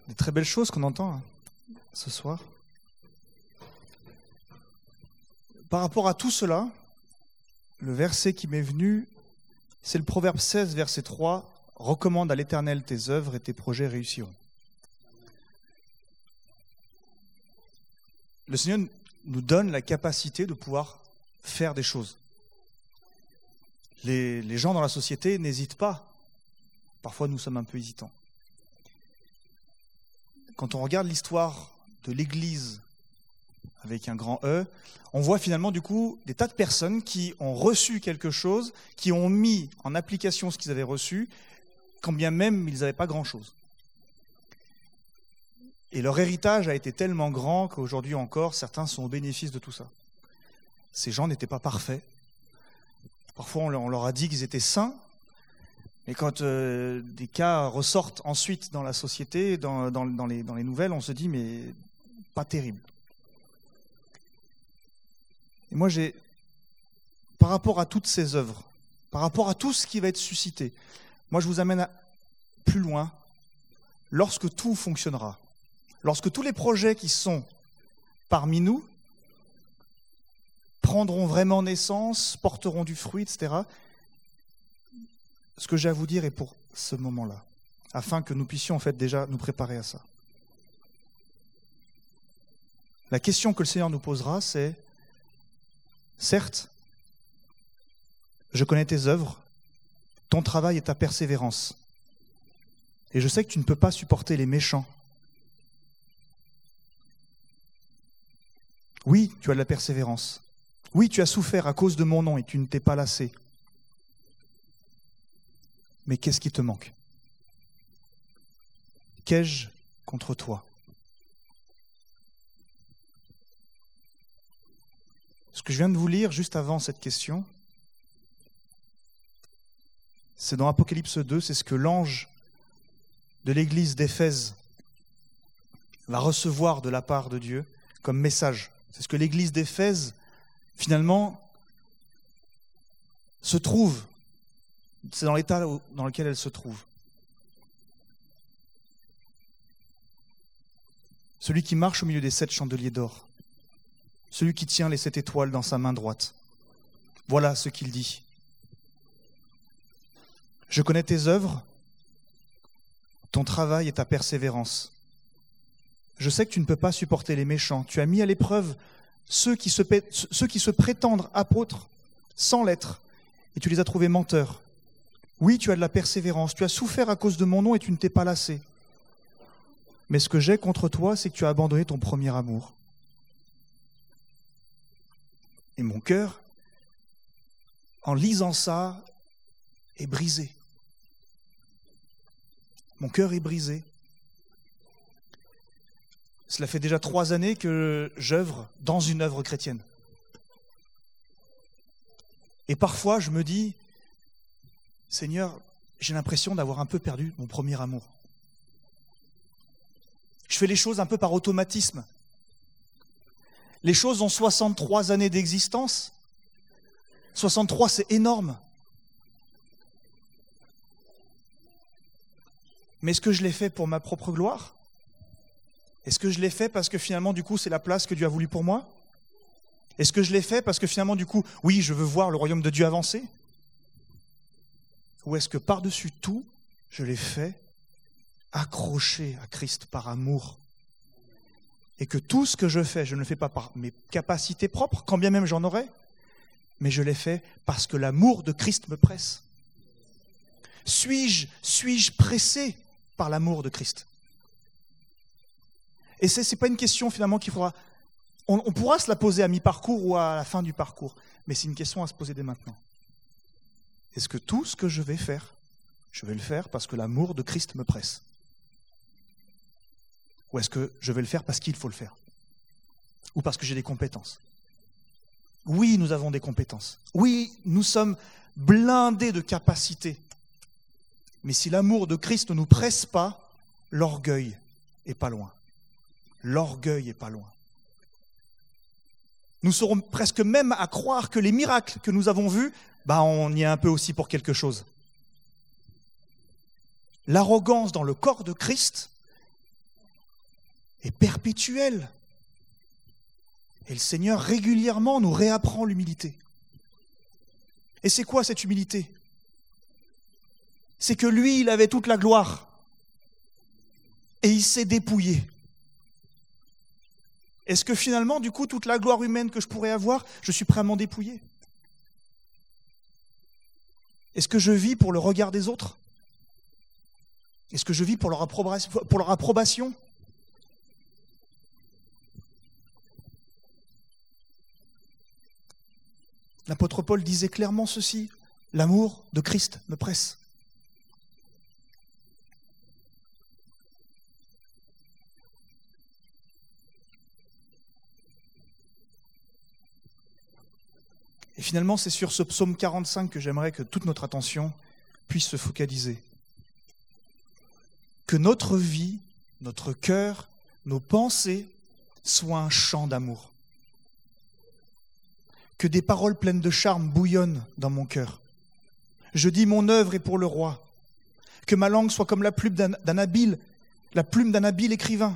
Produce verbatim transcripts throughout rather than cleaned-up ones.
Des très belles choses qu'on entend hein, ce soir. Par rapport à tout cela, le verset qui m'est venu, c'est le Proverbe seize, verset trois. « Recommande à l'Éternel tes œuvres et tes projets réussiront. » Le Seigneur nous donne la capacité de pouvoir faire des choses. Les, les gens dans la société n'hésitent pas. Parfois, nous sommes un peu hésitants. Quand on regarde l'histoire de l'Église avec un grand E, on voit finalement du coup des tas de personnes qui ont reçu quelque chose, qui ont mis en application ce qu'ils avaient reçu, quand bien même ils n'avaient pas grand-chose. Et leur héritage a été tellement grand qu'aujourd'hui encore, certains sont au bénéfice de tout ça. Ces gens n'étaient pas parfaits. Parfois, on leur a dit qu'ils étaient saints, mais quand euh, des cas ressortent ensuite dans la société, dans, dans, dans, les, dans les nouvelles, on se dit, mais pas terrible. Et moi, j'ai, par rapport à toutes ces œuvres, par rapport à tout ce qui va être suscité, moi, je vous amène à plus loin, lorsque tout fonctionnera. Lorsque tous les projets qui sont parmi nous prendront vraiment naissance, porteront du fruit, et cetera, ce que j'ai à vous dire est pour ce moment-là, afin que nous puissions en fait déjà nous préparer à ça. La question que le Seigneur nous posera, c'est, certes, je connais tes œuvres, ton travail et ta persévérance, et je sais que tu ne peux pas supporter les méchants. Oui, tu as de la persévérance. Oui, tu as souffert à cause de mon nom et tu ne t'es pas lassé. Mais qu'est-ce qui te manque? Qu'ai-je contre toi? Ce que je viens de vous lire juste avant cette question, c'est dans Apocalypse deux, c'est ce que l'ange de l'église d'Éphèse va recevoir de la part de Dieu comme message. C'est ce que l'église d'Éphèse, finalement, se trouve. C'est dans l'état dans lequel elle se trouve. Celui qui marche au milieu des sept chandeliers d'or. Celui qui tient les sept étoiles dans sa main droite. Voilà ce qu'il dit. Je connais tes œuvres, ton travail et ta persévérance. Je sais que tu ne peux pas supporter les méchants. Tu as mis à l'épreuve ceux qui se, ceux qui se prétendent apôtres sans l'être, et tu les as trouvés menteurs. Oui, tu as de la persévérance. Tu as souffert à cause de mon nom et tu ne t'es pas lassé. Mais ce que j'ai contre toi, c'est que tu as abandonné ton premier amour. Et mon cœur, en lisant ça, est brisé. Mon cœur est brisé. Cela fait déjà trois années que j'œuvre dans une œuvre chrétienne. Et parfois, je me dis, Seigneur, j'ai l'impression d'avoir un peu perdu mon premier amour. Je fais les choses un peu par automatisme. Les choses ont soixante-trois années d'existence. soixante-trois, c'est énorme. Mais est-ce que je l'ai fait pour ma propre gloire ? Est-ce que je l'ai fait parce que finalement, du coup, c'est la place que Dieu a voulu pour moi ? Est-ce que je l'ai fait parce que finalement, du coup, oui, je veux voir le royaume de Dieu avancer ? Ou est-ce que par-dessus tout, je l'ai fait accroché à Christ par amour ? Et que tout ce que je fais, je ne le fais pas par mes capacités propres, quand bien même j'en aurais, mais je l'ai fait parce que l'amour de Christ me presse. Suis-je, suis-je pressé par l'amour de Christ ? Et ce n'est pas une question finalement qu'il faudra... On, on pourra se la poser à mi-parcours ou à la fin du parcours, mais c'est une question à se poser dès maintenant. Est-ce que tout ce que je vais faire, je vais le faire parce que l'amour de Christ me presse ? Ou est-ce que je vais le faire parce qu'il faut le faire ? Ou parce que j'ai des compétences ? Oui, nous avons des compétences. Oui, nous sommes blindés de capacités. Mais si l'amour de Christ ne nous presse pas, l'orgueil est pas loin. L'orgueil est pas loin. Nous serons presque même à croire que les miracles que nous avons vus, bah on y est un peu aussi pour quelque chose. L'arrogance dans le corps de Christ est perpétuelle. Et le Seigneur régulièrement nous réapprend l'humilité. Et c'est quoi cette humilité ? C'est que lui, il avait toute la gloire. Et il s'est dépouillé. Est-ce que finalement, du coup, toute la gloire humaine que je pourrais avoir, je suis prêt à m'en dépouiller ? Est-ce que je vis pour le regard des autres ? Est-ce que je vis pour leur approbation, pour leur approbation ? L'apôtre Paul disait clairement ceci, « L'amour de Christ me presse ». Et finalement, c'est sur ce psaume quarante-cinq que j'aimerais que toute notre attention puisse se focaliser. Que notre vie, notre cœur, nos pensées soient un chant d'amour. Que des paroles pleines de charme bouillonnent dans mon cœur. Je dis mon œuvre est pour le roi. Que ma langue soit comme la plume d'un, d'un habile, la plume d'un habile écrivain.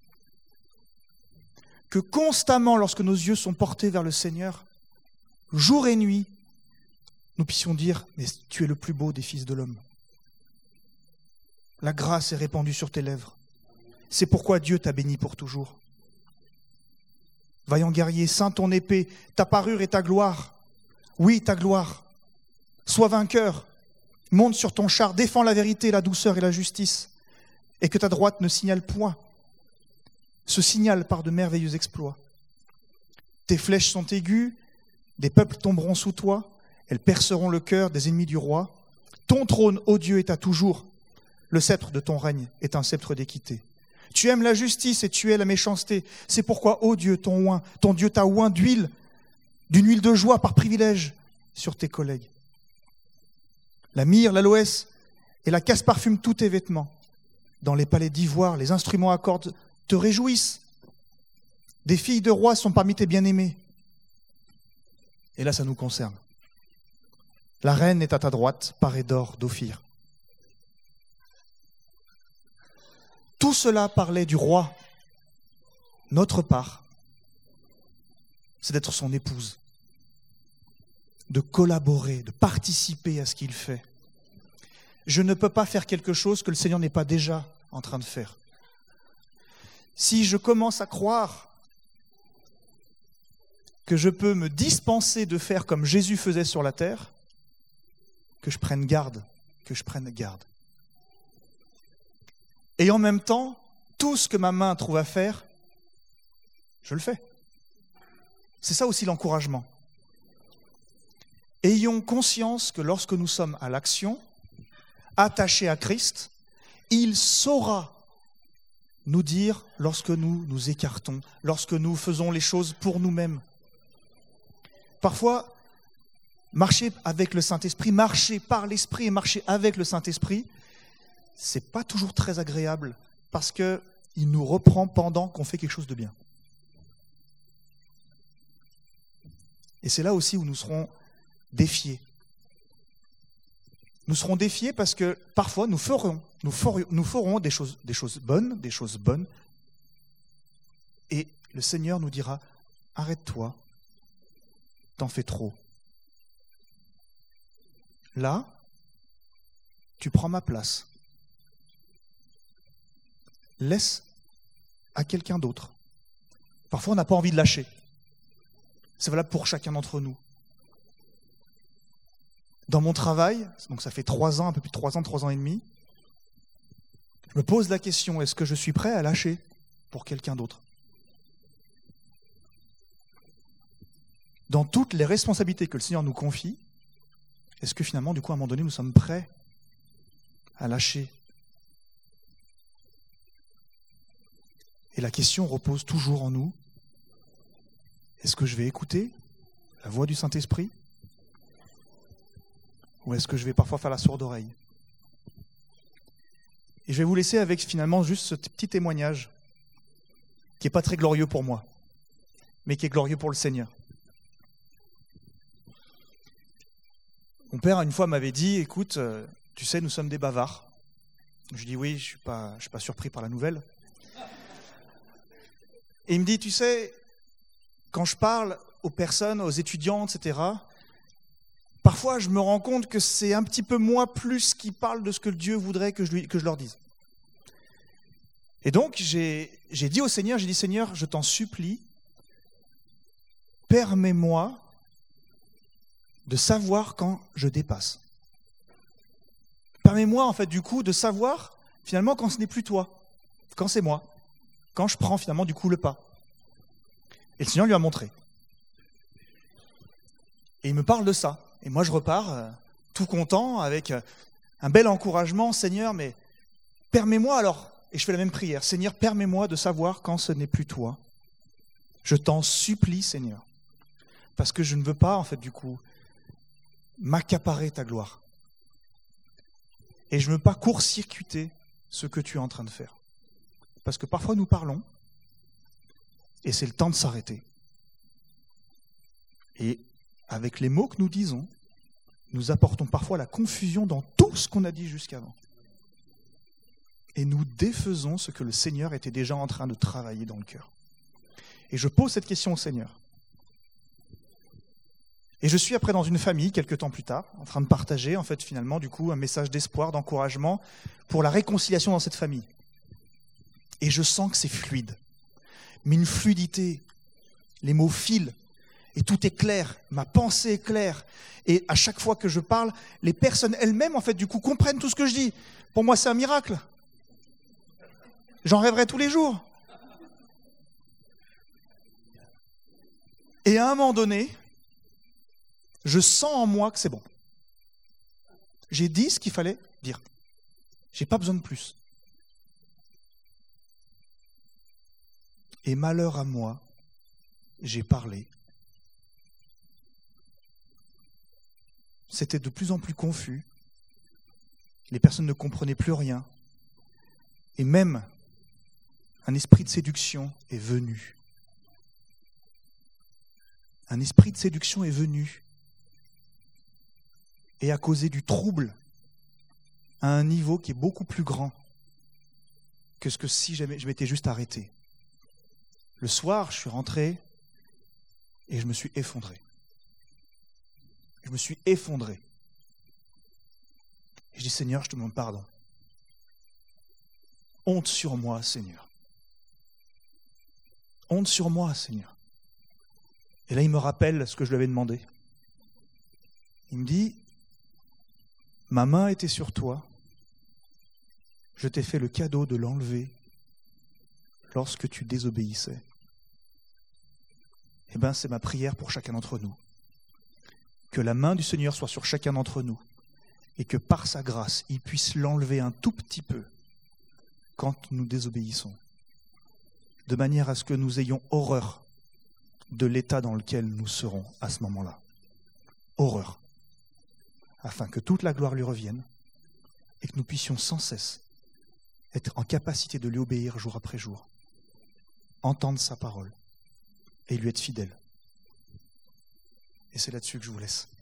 Que constamment, lorsque nos yeux sont portés vers le Seigneur, jour et nuit, nous puissions dire « Mais tu es le plus beau des fils de l'homme. La grâce est répandue sur tes lèvres. C'est pourquoi Dieu t'a béni pour toujours. Vaillant guerrier, ceins ton épée, ta parure et ta gloire. Oui, ta gloire. Sois vainqueur, monte sur ton char, défends la vérité, la douceur et la justice, et que ta droite ne signale point. Se signale par de merveilleux exploits. Tes flèches sont aiguës, des peuples tomberont sous toi, elles perceront le cœur des ennemis du roi. Ton trône, ô Dieu, est à toujours. Le sceptre de ton règne est un sceptre d'équité. Tu aimes la justice et tu hais la méchanceté. C'est pourquoi, ô Dieu, ton oint, ton Dieu t'a oint d'huile, d'une huile de joie par privilège sur tes collègues. La myrrhe, l'aloès et la casse parfument tous tes vêtements. Dans les palais d'ivoire, les instruments à cordes te réjouissent. Des filles de rois sont parmi tes bien-aimés. Et là, ça nous concerne. La reine est à ta droite, parée d'or, d'Ophir. Tout cela parlait du roi. Notre part, c'est d'être son épouse, de collaborer, de participer à ce qu'il fait. Je ne peux pas faire quelque chose que le Seigneur n'est pas déjà en train de faire. Si je commence à croire que je peux me dispenser de faire comme Jésus faisait sur la terre, que je prenne garde, que je prenne garde. Et en même temps, tout ce que ma main trouve à faire, je le fais. C'est ça aussi l'encouragement. Ayons conscience que lorsque nous sommes à l'action, attachés à Christ, il saura nous dire lorsque nous nous écartons, lorsque nous faisons les choses pour nous-mêmes. Parfois, marcher avec le Saint-Esprit, marcher par l'Esprit et marcher avec le Saint-Esprit, c'est pas toujours très agréable parce qu'il nous reprend pendant qu'on fait quelque chose de bien. Et c'est là aussi où nous serons défiés. Nous serons défiés parce que parfois nous ferons, nous ferons, nous ferons des choses, des choses bonnes, des choses bonnes, et le Seigneur nous dira « Arrête-toi, t'en fais trop. Là, tu prends ma place. Laisse à quelqu'un d'autre. » Parfois, on n'a pas envie de lâcher. C'est valable pour chacun d'entre nous. Dans mon travail, donc ça fait trois ans, un peu plus de trois ans, trois ans et demi, je me pose la question, est-ce que je suis prêt à lâcher pour quelqu'un d'autre ? Dans toutes les responsabilités que le Seigneur nous confie, est-ce que finalement, du coup, à un moment donné, nous sommes prêts à lâcher ? Et la question repose toujours en nous. Est-ce que je vais écouter la voix du Saint-Esprit ? Ou est-ce que je vais parfois faire la sourde oreille ? Et je vais vous laisser avec finalement juste ce petit témoignage qui n'est pas très glorieux pour moi, mais qui est glorieux pour le Seigneur. Mon père, une fois, m'avait dit, écoute, euh, tu sais, nous sommes des bavards. Je lui dis, oui, je ne suis pas, je suis pas surpris par la nouvelle. Et il me dit, tu sais, quand je parle aux personnes, aux étudiants, et cetera, parfois je me rends compte que c'est un petit peu moi plus qui parle de ce que Dieu voudrait que je, lui, que je leur dise. Et donc j'ai, j'ai dit au Seigneur, j'ai dit Seigneur, je t'en supplie, permets-moi de savoir quand je dépasse. Permets-moi en fait du coup de savoir finalement quand ce n'est plus toi, quand c'est moi, quand je prends finalement du coup le pas. Et le Seigneur lui a montré. Et il me parle de ça. Et moi je repars euh, tout content avec euh, un bel encouragement, Seigneur, mais permets-moi alors, et je fais la même prière, Seigneur, permets-moi de savoir quand ce n'est plus toi. Je t'en supplie, Seigneur, parce que je ne veux pas en fait du coup m'accaparer ta gloire. Et je ne veux pas court-circuiter ce que tu es en train de faire. Parce que parfois nous parlons, et c'est le temps de s'arrêter. Et avec les mots que nous disons, nous apportons parfois la confusion dans tout ce qu'on a dit jusqu'avant. Et nous défaisons ce que le Seigneur était déjà en train de travailler dans le cœur. Et je pose cette question au Seigneur. Et je suis après dans une famille, quelques temps plus tard, en train de partager, en fait, finalement, du coup, un message d'espoir, d'encouragement pour la réconciliation dans cette famille. Et je sens que c'est fluide. Mais une fluidité, les mots filent, et tout est clair, ma pensée est claire. Et à chaque fois que je parle, les personnes elles-mêmes, en fait, du coup, comprennent tout ce que je dis. Pour moi, c'est un miracle. J'en rêverais tous les jours. Et à un moment donné, je sens en moi que c'est bon. J'ai dit ce qu'il fallait dire. J'ai pas besoin de plus. Et malheur à moi, j'ai parlé. C'était de plus en plus confus. Les personnes ne comprenaient plus rien. Et même un esprit de séduction est venu. Un esprit de séduction est venu et a causé du trouble à un niveau qui est beaucoup plus grand que ce que si je m'étais juste arrêté. Le soir, je suis rentré et je me suis effondré. Je me suis effondré. Et je dis, Seigneur, je te demande pardon. Honte sur moi, Seigneur. Honte sur moi, Seigneur. Et là, il me rappelle ce que je lui avais demandé. Il me dit, ma main était sur toi. Je t'ai fait le cadeau de l'enlever lorsque tu désobéissais. Eh bien, c'est ma prière pour chacun d'entre nous. Que la main du Seigneur soit sur chacun d'entre nous et que par sa grâce, il puisse l'enlever un tout petit peu quand nous désobéissons, de manière à ce que nous ayons horreur de l'état dans lequel nous serons à ce moment-là. Horreur. Afin que toute la gloire lui revienne et que nous puissions sans cesse être en capacité de lui obéir jour après jour, entendre sa parole et lui être fidèle. Et c'est là-dessus que je vous laisse.